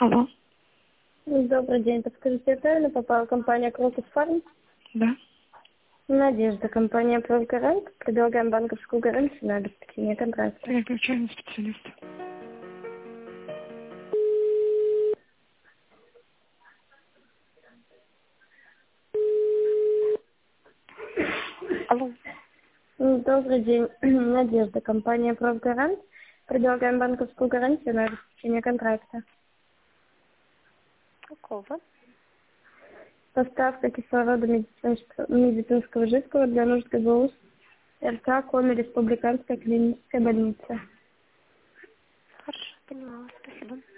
Алло. Добрый день. Подскажите, я правильно попала в компанию Крокус Фарм? Да. Надежда, компания Прогарант. Предлагаем банковскую гарантию на обеспечение контракта. Переключаем специалиста. Алло. Добрый день. Надежда, компания Прогарант. Предлагаем банковскую гарантию на обеспечение контракта. Какого? Поставка кислорода медицинского жидкого для нужд ГБУ РК Коми Республиканская клиническая больница. Хорошо, понимала. Спасибо.